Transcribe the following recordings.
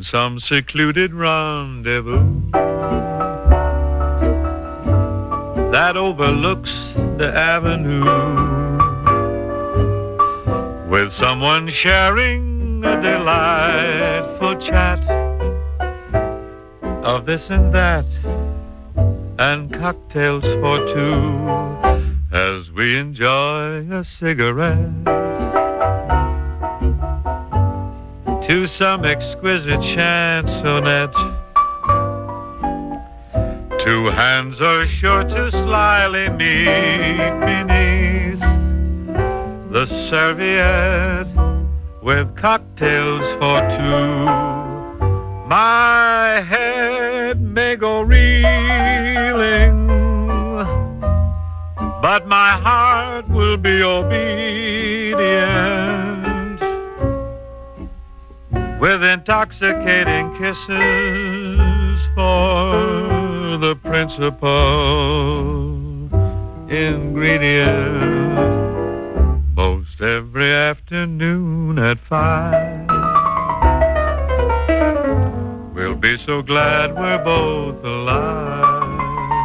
some secluded rendezvous that overlooks the avenue, with someone sharing a delightful chat of this and that, and cocktails for two as we enjoy a cigarette to some exquisite chansonette. Two hands are sure to slyly meet beneath the serviette with cocktails for two. My head may go reeling, but my heart will be obedient, with intoxicating kisses for the principal ingredient. Most every afternoon at 5, we'll be so glad we're both alive.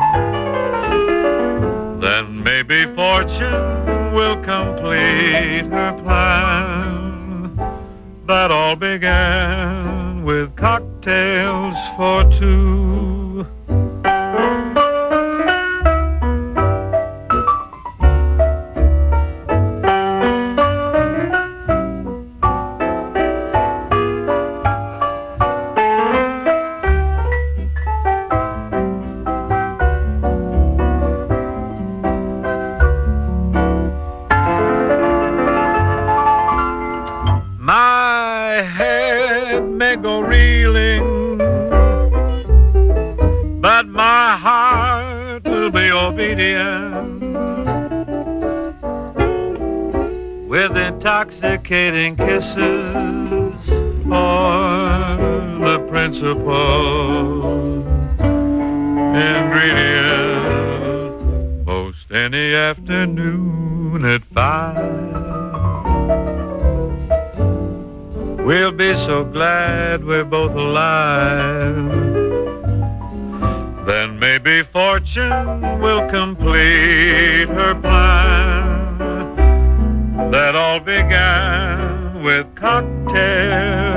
Then maybe fortune will complete her plan that all began with cocktails for two. My head may go reeling, but my heart will be obedient, with intoxicating kisses for the principal ingredient. Most any afternoon at 5, we'll be so glad we're both alive. Then maybe fortune will complete her plan that all began with cocktails